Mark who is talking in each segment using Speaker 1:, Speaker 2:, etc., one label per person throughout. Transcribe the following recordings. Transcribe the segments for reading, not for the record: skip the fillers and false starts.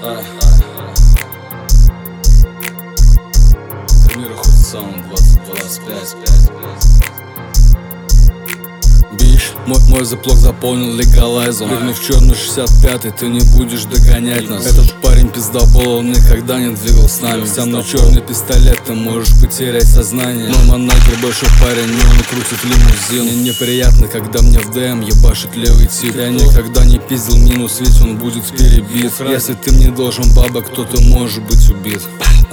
Speaker 1: Мира хоть саунд 2025. Бич, мой заплок заполнен легалайзом. Прыгни в черный 65-й, ты не будешь догонять нас. Этот парень пиздобол, он никогда не двигал с нами. Со мной черный пистолет, ты можешь потерять сознание. Мой манагер большой парень, и он крутит лимузин. Мне неприятно, когда мне в ДМ ебашит левый тип. Я никогда не пиздил минус, ведь он будет перебит. Если ты мне должен бабок, то ты можешь быть убит.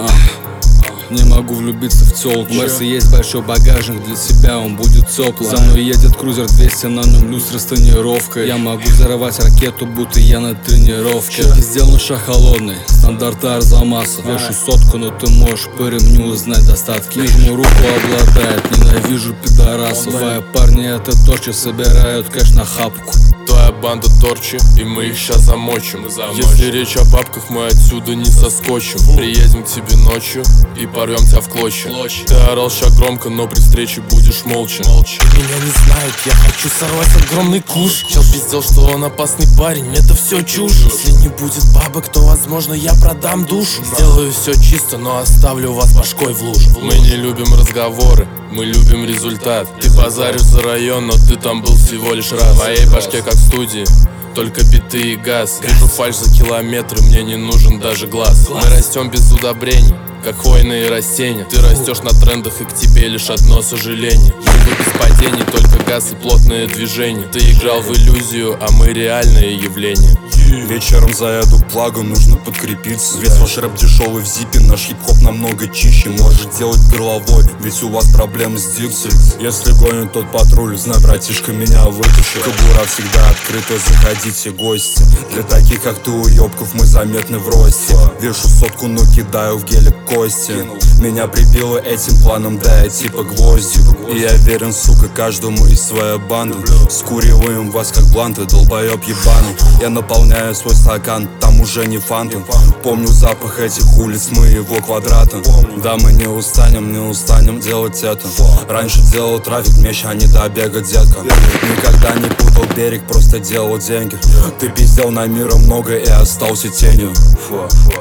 Speaker 1: Не могу влюбиться в тёлку. В Мерсе есть большой багажник, для себя он будет теплым. За мной едет крузер 200, на нем люстра с тонировкой. Я могу взорвать ракету, будто я на тренировке. Сделан шаг холодный, стандарты Арзамаса. Вешу сотку, но ты можешь по ремню узнать достатки. Нижнюю руку обладает, ненавижу пидорасов. Твои парни это торчи, собирают кэш на хапку.
Speaker 2: Твоя банда торчи, и мы их щас замочим. Если речь о бабках, мы отсюда не соскочим. Приедем к тебе ночью и порвем тебя в клочья. Ты орал ща громко, но при встрече будешь молча. Меня не знают, я хочу сорвать огромный куш. Чел пиздел, что он опасный парень, это все чушь. Если не будет бабок, то возможно я продам душу. Сделаю все чисто, но оставлю вас башкой в лужу. Мы не любим разговоры, мы любим результат. Ты базаришь за район, но ты там был всего лишь раз. В моей башке как в студии, только биты и газ. Вижу фальшь за километры, мне не нужен даже глаз. Мы растем без удобрений, как хвойные растения. Ты растешь на трендах, и к тебе лишь одно сожаление. Живу без падений, только газ и плотное движение. Ты играл в иллюзию, а мы реальное явление.
Speaker 3: Вечером заеду к плагу, нужно подкрепиться. Весь ваш рэп дешевый в зипе, наш хип-хоп намного чище. Можешь делать горловой, ведь у вас проблемы с дикцией. Если гонит тот патруль, знай, братишка, меня вытащит. Кобура всегда открыта, заходите гости. Для таких, как ты, уёбков, мы заметны в росте. Вешу сотку, но кидаю в гелик кости. Меня прибило этим планом, да, я типа гвоздик. И я верен, сука, каждому из своей банды. Скуриваем вас как бланты, долбоёб ебаный. Я наполняю свой стакан, там уже не фантом. Помню запах этих улиц, моего квадрата. Да, мы не устанем делать это. Раньше делал трафик, меч, а не добега, детка. Никогда не путал берег, просто делал деньги. Ты пиздел на мира много и остался тенью.